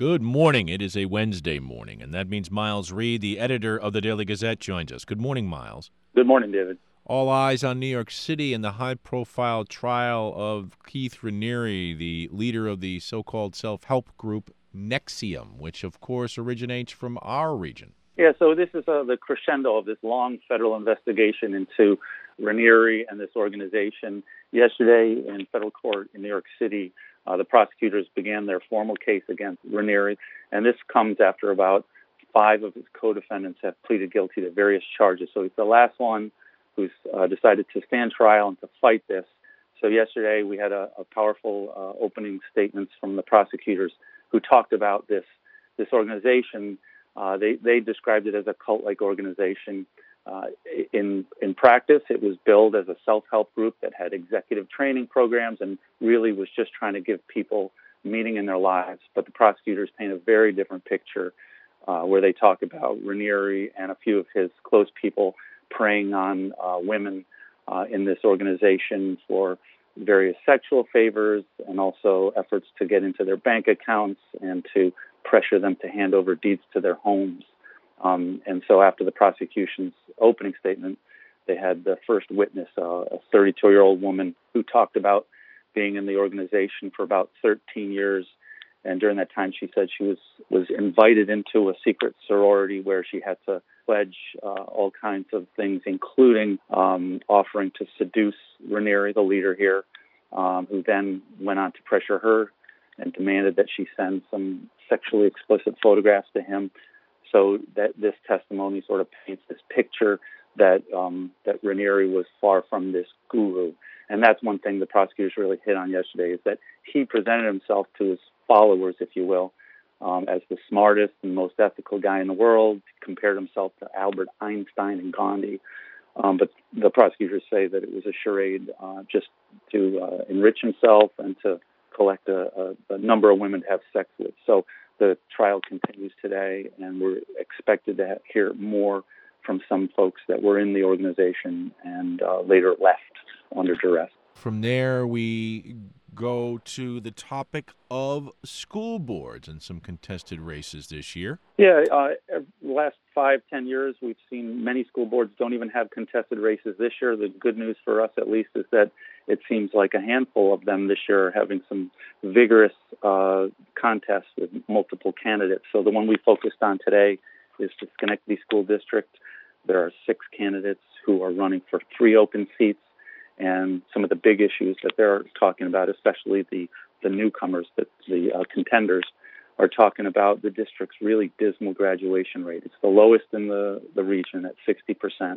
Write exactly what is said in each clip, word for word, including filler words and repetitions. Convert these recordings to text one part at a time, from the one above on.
Good morning. It is a Wednesday morning, and that means Miles Reed, the editor of the Daily Gazette, joins us. Good morning, Miles. Good morning, David. All eyes on New York City and the high-profile trial of Keith Raniere, the leader of the so-called self-help group NXIVM, which, of course, originates from our region. Yeah, so this is uh, the crescendo of this long federal investigation into Raniere and this organization. Yesterday in federal court in New York City, uh, the prosecutors began their formal case against Raniere, and this comes after about five of his co-defendants have pleaded guilty to various charges. So he's the last one who's uh, decided to stand trial and to fight this. So yesterday we had a, a powerful uh, opening statements from the prosecutors who talked about this this organization. Uh, they they described it as a cult-like organization. Uh, in in practice, it was billed as a self-help group that had executive training programs and really was just trying to give people meaning in their lives. But the prosecutors paint a very different picture, uh, where they talk about Raniere and a few of his close people preying on uh, women uh, in this organization for various sexual favors and also efforts to get into their bank accounts and to pressure them to hand over deeds to their homes. Um, and so after the prosecution's opening statement, they had the first witness, uh, a thirty-two-year-old woman who talked about being in the organization for about thirteen years. And during that time, she said she was, was invited into a secret sorority where she had to pledge uh, all kinds of things, including um, offering to seduce Raniere, the leader here, um, who then went on to pressure her and demanded that she send some sexually explicit photographs to him. So that this testimony sort of paints this picture that um, that Raniere was far from this guru. And that's one thing the prosecutors really hit on yesterday, is that he presented himself to his followers, if you will, um, as the smartest and most ethical guy in the world, compared himself to Albert Einstein and Gandhi. Um, but the prosecutors say that it was a charade uh, just to uh, enrich himself and to collect a, a, a number of women to have sex with. So the trial continues today, and we're expected to hear more from some folks that were in the organization and uh, later left under duress. From there, we go to the topic of school boards and some contested races this year. Yeah, uh, the last five, ten years, we've seen many school boards don't even have contested races. This year, the good news for us, at least, is that it seems like a handful of them this year are having some vigorous uh, contests with multiple candidates. So the one we focused on today is the Schenectady School District. There are six candidates who are running for three open seats. And some of the big issues that they're talking about, especially the, the newcomers, the, the uh, contenders, are talking about the district's really dismal graduation rate. It's the lowest in the, the region at sixty percent.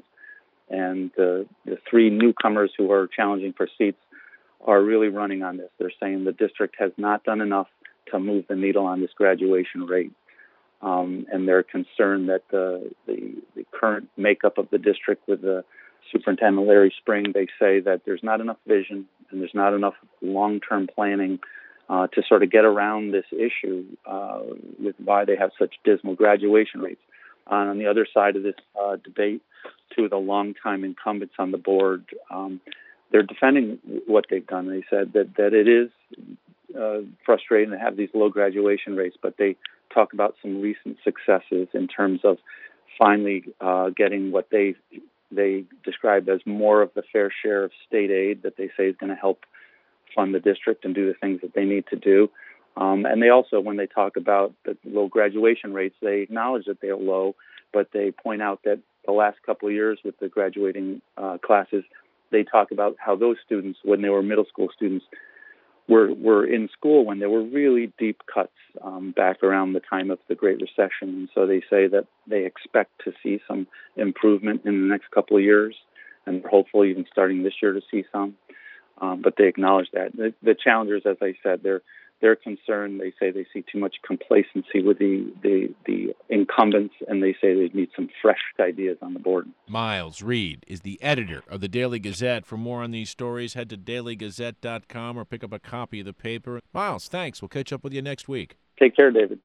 And uh, the three newcomers who are challenging for seats are really running on this. They're saying the district has not done enough to move the needle on this graduation rate. Um, and they're concerned that the, the, the current makeup of the district with the Superintendent Larry Spring, they say that there's not enough vision and there's not enough long-term planning uh, to sort of get around this issue uh, with why they have such dismal graduation rates. Uh, on the other side of this uh, debate, two of the longtime incumbents on the board, um, they're defending what they've done. They said that, that it is uh, frustrating to have these low graduation rates, but they talk about some recent successes in terms of finally uh, getting what they they described as more of the fair share of state aid that they say is going to help fund the district and do the things that they need to do. Um, and they also, when they talk about the low graduation rates, they acknowledge that they are low, but they point out that the last couple of years with the graduating uh, classes, they talk about how those students, when they were middle school students, were were in school when there were really deep cuts um, back around the time of the Great Recession. And so they say that they expect to see some improvement in the next couple of years, and hopefully even starting this year to see some. Um, but they acknowledge that. The, the challengers, as I said, they're they're concerned. They say they see too much complacency with the, the, the incumbents, and they say they need some fresh ideas on the board. Miles Reed is the editor of the Daily Gazette. For more on these stories, head to daily gazette dot com or pick up a copy of the paper. Miles, thanks. We'll catch up with you next week. Take care, David.